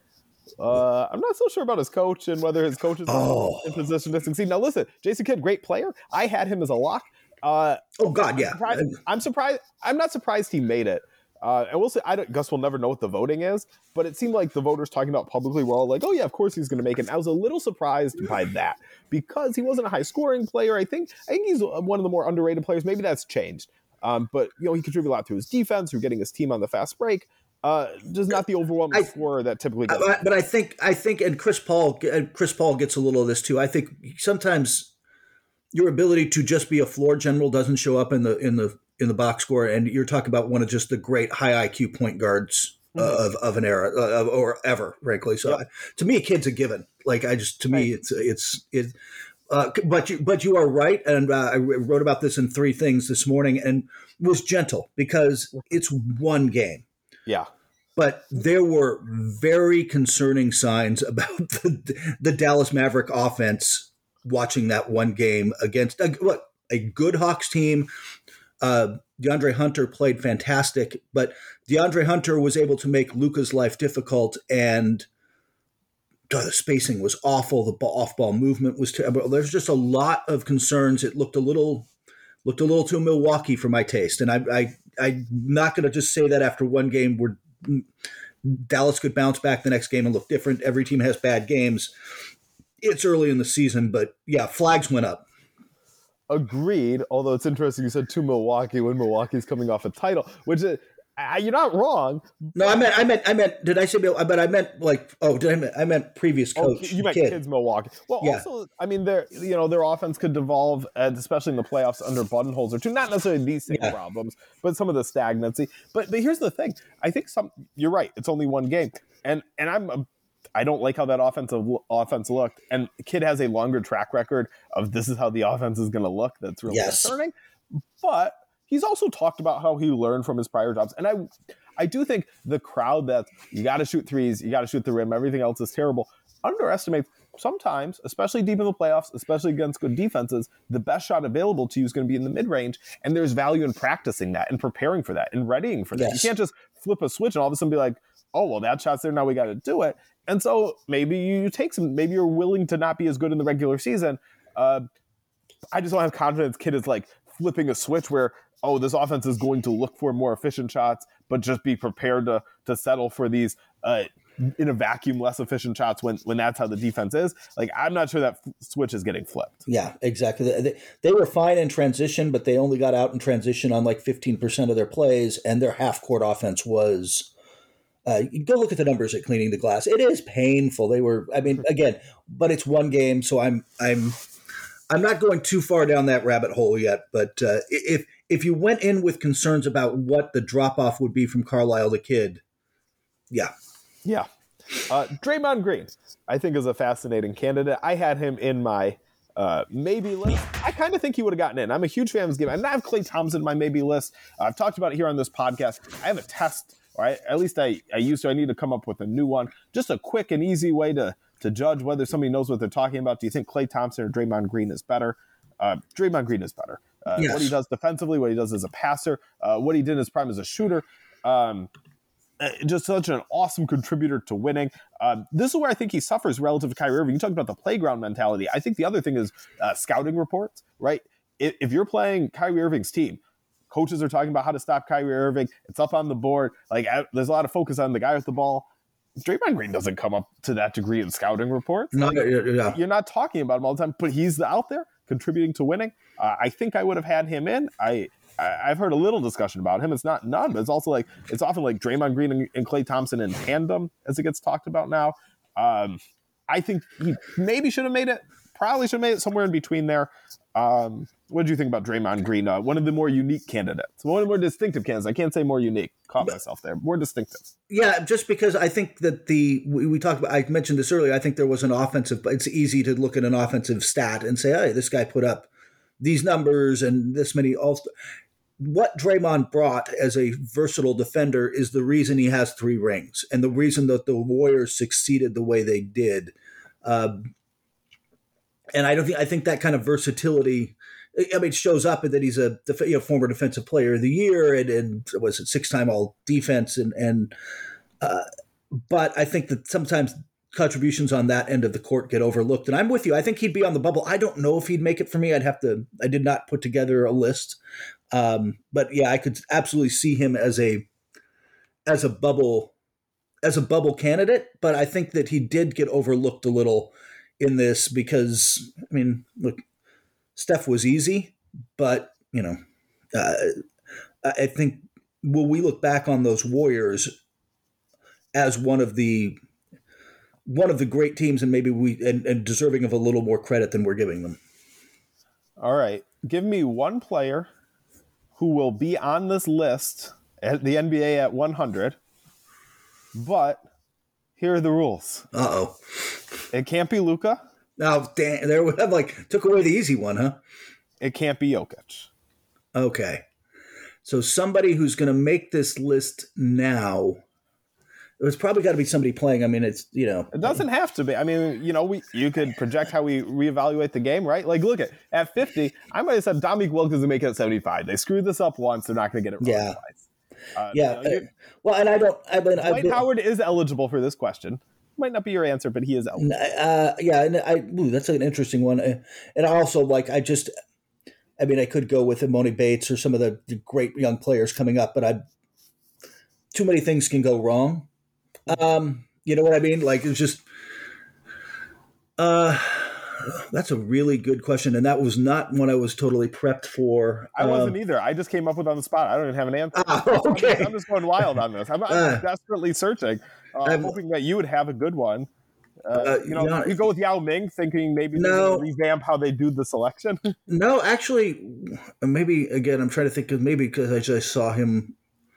uh, I'm not so sure about his coach and whether his coach is oh. in position to succeed. Now, listen, Jason Kidd, great player. I had him as a lock. Uh, oh God, yeah. I'm surprised, I'm surprised. I'm not surprised he made it. Uh, and we'll see. I don't, guess we'll never know what the voting is, but it seemed like the voters talking about publicly were all like, "Oh yeah, of course he's going to make it." And I was a little surprised by that because he wasn't a high-scoring player. I think I think he's one of the more underrated players. Maybe that's changed, um, but you know he contributed a lot through his defense, through getting his team on the fast break. Uh, just not the overwhelming I, scorer that typically goes. I, but I think I think, and Chris Paul, and Chris Paul gets a little of this too. I think sometimes your ability to just be a floor general doesn't show up in the in the in the box score, and you're talking about one of just the great high I Q point guards uh, mm-hmm. of, of an era uh, or ever, frankly. So yep. I, to me, Kid's a given. Like I just, to me, right. it's, it's, it, uh, but you, but you are right. And uh, I wrote about this in Three Things this morning and was gentle because it's one game. Yeah. But there were very concerning signs about the, the Dallas Maverick offense watching that one game against a, what, a good Hawks team. Uh, DeAndre Hunter played fantastic, but DeAndre Hunter was able to make Luka's life difficult, and uh, the spacing was awful. The ball, off-ball movement was terrible. There's just a lot of concerns. It looked a little looked a little too Milwaukee for my taste, and I, I I'm not going to just say that after one game where Dallas could bounce back the next game and look different. Every team has bad games. It's early in the season, but yeah, flags went up. Agreed, although it's interesting you said to Milwaukee when Milwaukee's coming off a title, which is, uh, you're not wrong. No, I meant, I meant, I meant, did I say, I bet I meant like, oh, did I mean, I meant previous coach. Oh, you meant Kid. Kids Milwaukee. Well, yeah. also, I mean, their, you know, their offense could devolve, and especially in the playoffs under Budenholzer too. Not necessarily these same yeah. problems, but some of the stagnancy. But but here's the thing. I think some, you're right. It's only one game. And, and I'm a I don't like how that offensive offense looked. And Kid has a longer track record of this is how the offense is going to look. That's really yes. concerning. But he's also talked about how he learned from his prior jobs. And I I do think the crowd that you got to shoot threes, you got to shoot the rim, everything else is terrible, underestimates sometimes, especially deep in the playoffs, especially against good defenses, the best shot available to you is going to be in the mid-range, and there's value in practicing that and preparing for that and readying for that. Yes. You can't just flip a switch and all of a sudden be like, oh, well, that shot's there, now we got to do it. And so maybe you take some, maybe you're willing to not be as good in the regular season. Uh, I just don't have confidence Kidd is like flipping a switch where, oh, this offense is going to look for more efficient shots, but just be prepared to to settle for these uh, in a vacuum, less efficient shots when when that's how the defense is. Like, I'm not sure that f- switch is getting flipped. Yeah, exactly. They, they were fine in transition, but they only got out in transition on like fifteen percent of their plays, and their half-court offense was uh, – go look at the numbers at Cleaning the Glass. It is painful. They were – I mean, again, but it's one game, so I'm I'm I'm not going too far down that rabbit hole yet, but uh, if – If you went in with concerns about what the drop-off would be from Carlisle the Kidd, yeah. Yeah. Uh, Draymond Green, I think, is a fascinating candidate. I had him in my uh, maybe list. I kind of think he would have gotten in. I'm a huge fan of his game. I have Klay Thompson in my maybe list. Uh, I've talked about it here on this podcast. I have a test, or I, at least I, I used to. I need to come up with a new one. Just a quick and easy way to, to judge whether somebody knows what they're talking about. Do you think Klay Thompson or Draymond Green is better? Uh, Draymond Green is better. Uh, yes. What he does defensively, what he does as a passer, uh, what he did in his prime as a shooter. Um, just such an awesome contributor to winning. Um, this is where I think he suffers relative to Kyrie Irving. You talked about the playground mentality. I think the other thing is uh, scouting reports, right? If, if you're playing Kyrie Irving's team, coaches are talking about how to stop Kyrie Irving. It's up on the board. Like, I, there's a lot of focus on the guy with the ball. Draymond Green doesn't come up to that degree in scouting reports. No, like, yeah. You're not talking about him all the time, but he's out there contributing to winning. Uh, I think I would have had him in. I, I, I've heard a little discussion about him. It's not none, but it's also like, it's often like Draymond Green and, and Klay Thompson in tandem as it gets talked about now. Um, I think he maybe should have made it, probably should have made it somewhere in between there. Um, what did you think about Draymond Green? Uh, one of the more unique candidates, one of the more distinctive candidates. I can't say more unique. Caught myself there. More distinctive. Yeah, just because I think that the we, we talked about. I mentioned this earlier. I think there was an offensive. It's easy to look at an offensive stat and say, "Hey, this guy put up these numbers and this many." All what Draymond brought as a versatile defender is the reason he has three rings and the reason that the Warriors succeeded the way they did. Um, and I don't think I think that kind of versatility. I mean, it shows up in that he's a you know, former defensive player of the year and, and was it six-time all defense and and uh, but I think that sometimes contributions on that end of the court get overlooked. And I'm with you. I think he'd be on the bubble. I don't know if he'd make it for me. I'd have to. I did not put together a list, um, but yeah, I could absolutely see him as a as a bubble as a bubble candidate. But I think that he did get overlooked a little in this because I mean, look. Steph was easy, but, you know, uh, I think when we look back on those Warriors as one of the one of the great teams and maybe we and, and deserving of a little more credit than we're giving them. All right. Give me one player who will be on this list at the N B A at one hundred, but here are the rules. Uh-oh. It can't be Luka. Oh, damn. There we have like took away the easy one, huh? It can't be Jokic. Okay. So somebody who's going to make this list now, it's probably got to be somebody playing. I mean, it's, you know. It doesn't have to be. I mean, you know, we you could project how we reevaluate the game, right? Like, look at at fifty, I might have said Dominique Wilkins is make it at seventy-five. They screwed this up once. They're not going to get it wrong yeah. twice. Uh, yeah. You know, well, and I don't. I mean, Dwight been, Howard is eligible for this question. Might not be your answer, but he is eligible. Uh, yeah, and I ooh, that's an interesting one. And I also like I just, I mean, I could go with Emoni Bates or some of the, the great young players coming up, but I too many things can go wrong. Um, you know what I mean? Like it's just, uh, that's a really good question, and that was not one I was totally prepped for. I wasn't um, either. I just came up with on the spot. I don't even have an answer. Uh, okay, I'm just, I'm just going wild on this. I'm, I'm uh, desperately searching. Uh, I'm hoping that you would have a good one. Uh, uh, you know, not, you go with Yao Ming, thinking maybe no, they're revamp how they do the selection. No, actually, maybe again, I'm trying to think of maybe because I just saw him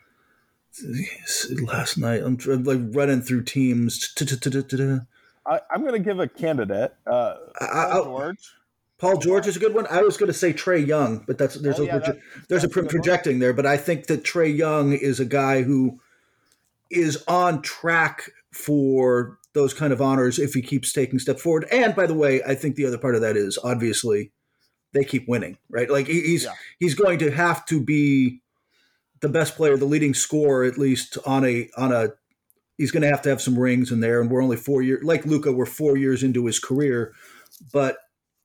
last night. I'm like running through teams. I, I'm going to give a candidate. Uh, Paul George. Paul George is a good one. I was going to say Trae Young, but that's there's oh, a yeah, that, there's a projecting there. But I think that Trae Young is a guy who is on track for those kind of honors if he keeps taking steps forward. And by the way, I think the other part of that is obviously they keep winning, right? Like he's yeah. he's going to have to be the best player, the leading scorer, at least on a on a. He's going to have to have some rings in there, and we're only four years. Like Luka, we're four years into his career, but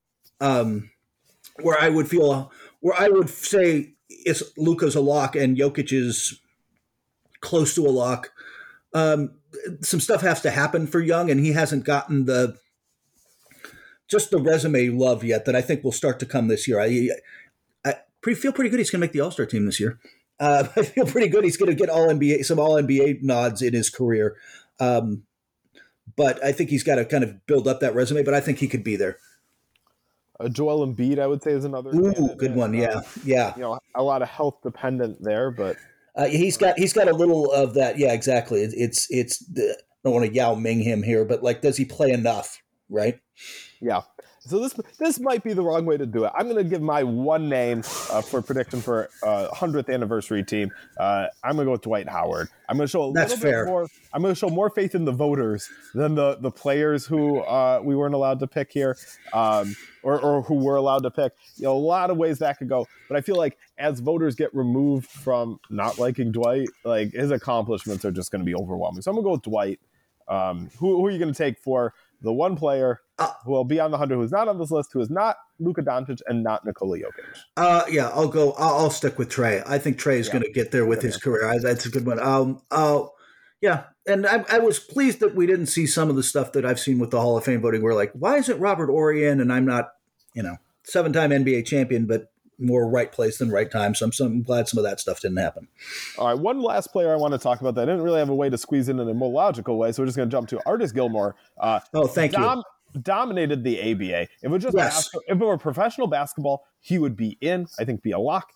um, where I would feel, where I would say it's Luka's a lock and Jokic is close to a lock. Um, some stuff has to happen for Young, and he hasn't gotten the just the resume love yet that I think will start to come this year. I, I pretty, feel pretty good he's going to make the All-Star team this year. Uh, I feel pretty good he's going to get all N B A, some all N B A nods in his career. Um, but I think he's got to kind of build up that resume, but I think he could be there. Uh, Joel Embiid, I would say, is another Ooh, good one. Yeah, uh, yeah. You know, a lot of health dependent there, but uh, he's got he's got a little of that. Yeah, exactly. It, it's it's. The, I don't want to Yao Ming him here, but like, does he play enough? Right? Yeah. So this this might be the wrong way to do it. I'm going to give my one name uh, for prediction for uh, hundredth anniversary team. Uh, I'm going to go with Dwight Howard. I'm going to show a That's little fair. bit more. I'm going to show more faith in the voters than the the players who uh, we weren't allowed to pick here, um, or or who were allowed to pick. You know, a lot of ways that could go. But I feel like as voters get removed from not liking Dwight, like his accomplishments are just going to be overwhelming. So I'm going to go with Dwight. Um, who, who are you going to take for the one player uh, who will be on the hundred, who's not on this list, who is not Luka Doncic and not Nikola Jokic? Uh, yeah, I'll go. I'll, I'll stick with Trey. I think Trey is yeah. going to get there with his career. I, that's a good one. Um, I'll, yeah, and I, I was pleased that we didn't see some of the stuff that I've seen with the Hall of Fame voting. We're like, why isn't Robert Horry in? And I'm not, you know, seven-time N B A champion, but more right place than right time. So I'm, so I'm glad some of that stuff didn't happen. All right, one last player I want to talk about that I didn't really have a way to squeeze in in a more logical way, so we're just going to jump to Artis Gilmore. Uh, oh, thank dom- you. Dominated the A B A. If it was just yes. basketball, if it were professional basketball, he would be in. I think be a lock.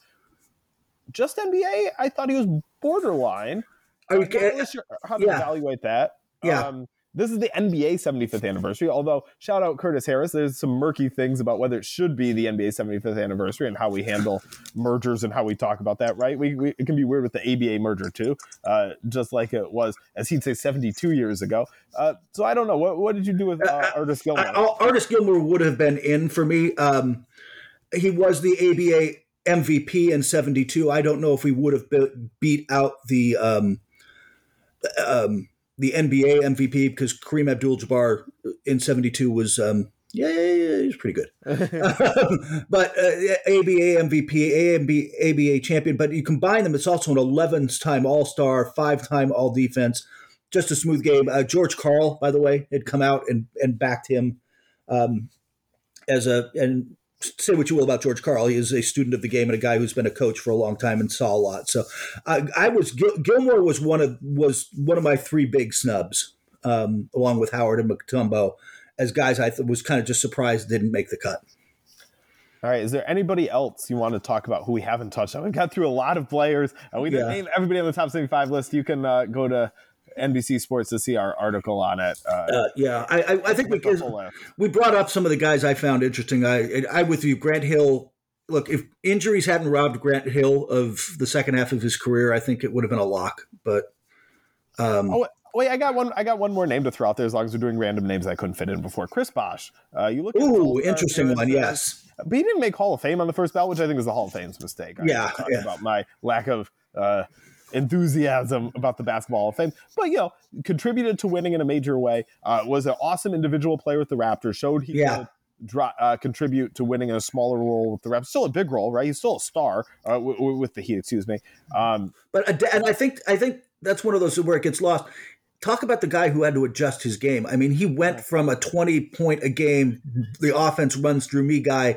Just N B A, I thought he was borderline. Are you, I'm not really sure how to yeah. evaluate that. Yeah. Um, this is the N B A seventy-fifth anniversary, although shout out Curtis Harris. There's some murky things about whether it should be the N B A seventy-fifth anniversary and how we handle mergers and how we talk about that, right? We, we It can be weird with the A B A merger too, uh, just like it was, as he'd say, seventy-two years ago. Uh, so I don't know. What, what did you do with uh, Artis Gilmore? Uh, Artis Gilmore would have been in for me. Um, he was the A B A M V P in seventy-two. I don't know if we would have be- beat out the um, um, the N B A M V P because Kareem Abdul-Jabbar in seventy-two was um, yeah, yeah, yeah, he was pretty good. But uh, A B A M V P, A B A champion. But you combine them, it's also an eleven-time All-Star, five-time All-Defense. Just a smooth game. Uh, George Karl, by the way, had come out and, and backed him um, as a and. Say what you will about George Karl. He is a student of the game and a guy who's been a coach for a long time and saw a lot. So I, I was Gil, Gilmore was one of was one of my three big snubs, um, along with Howard and Mutombo, as guys I th- was kind of just surprised didn't make the cut. All right. Is there anybody else you want to talk about who we haven't touched on? We got through a lot of players. Uh, we didn't yeah. name everybody on the top seventy-five list. You can uh, go to N B C Sports to see our article on it. Uh, uh, yeah, I, I, I think we we brought up some of the guys I found interesting. I, I with you, Grant Hill. Look, if injuries hadn't robbed Grant Hill of the second half of his career, I think it would have been a lock. But um, oh wait, I got one. I got one more name to throw out there. As long as we're doing random names, I couldn't fit in before. Chris Bosh. Uh, you look. Ooh, interesting one. Yes, but he didn't make Hall of Fame on the first ballot, which I think is the Hall of Fame's mistake. I yeah, yeah. About my lack of. Uh, enthusiasm about the Basketball Hall of Fame, but you know, contributed to winning in a major way. Uh, was an awesome individual player with the Raptors. Showed he yeah. could dro- uh, contribute to winning in a smaller role with the Raptors. Still a big role, right? He's still a star uh, w- w- with the Heat. Excuse me. Um, but and I think I think that's one of those where it gets lost. Talk about the guy who had to adjust his game. I mean, he went from a twenty point a game, the offense runs through me guy,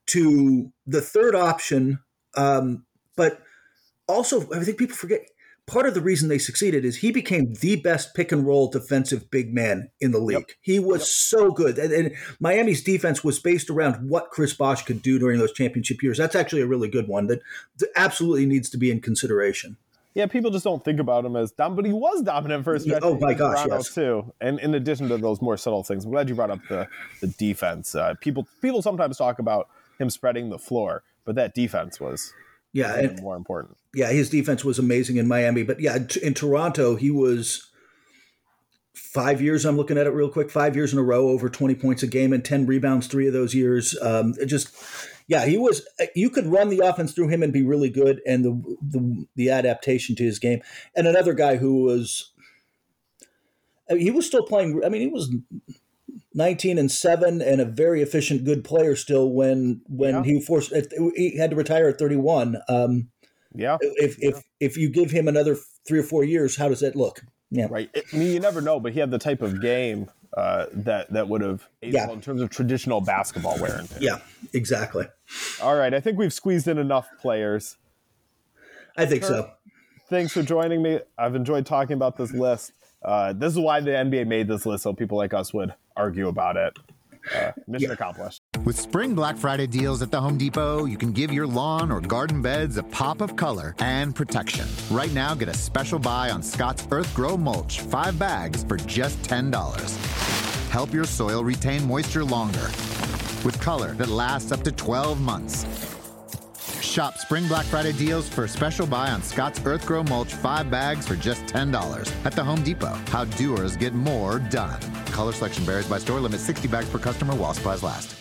to the third option, um, but. Also, I think people forget part of the reason they succeeded is he became the best pick and roll defensive big man in the league. Yep. He was yep. so good. And, and Miami's defense was based around what Chris Bosh could do during those championship years. That's actually a really good one that absolutely needs to be in consideration. Yeah, people just don't think about him as dominant, but he was dominant for a stretch. Oh my gosh, Toronto yes. too. And in addition to those more subtle things, I'm glad you brought up the the defense. Uh, people people sometimes talk about him spreading the floor, but that defense was yeah and, more important. Yeah, his defense was amazing in Miami, but yeah, in Toronto he was five years. I'm looking at it real quick. Five years in a row, over twenty points a game and ten rebounds, three of those years. Um, it just, yeah, he was. You could run the offense through him and be really good, and the the, the adaptation to his game. And another guy who was, he was still playing. I mean, he was nineteen and seven and a very efficient, good player still when when yeah. he forced he had to retire at thirty-one. Um, yeah. If yeah. if if you give him another three or four years, how does that look? Yeah. Right. I mean, you never know, but he had the type of game uh, that that would have yeah. in terms of traditional basketball wear and tear. Yeah, exactly. All right. I think we've squeezed in enough players. I think Kurt, so. Thanks for joining me. I've enjoyed talking about this list. Uh, this is why the N B A made this list, so people like us would argue about it. Uh, mission yeah. accomplished. With Spring Black Friday deals at the Home Depot, you can give your lawn or garden beds a pop of color and protection. Right now, get a special buy on Scott's Earth Grow Mulch, five bags for just ten dollars. Help your soil retain moisture longer with color that lasts up to twelve months. Shop Spring Black Friday deals for a special buy on Scott's Earth Grow Mulch, five bags for just ten dollars at the Home Depot. How doers get more done. Color selection varies by store. Limit sixty bags per customer while supplies last.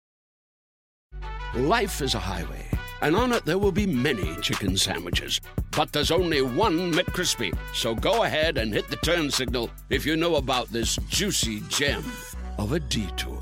Life is a highway, and on it there will be many chicken sandwiches. But there's only one McCrispy. So go ahead and hit the turn signal if you know about this juicy gem of a detour.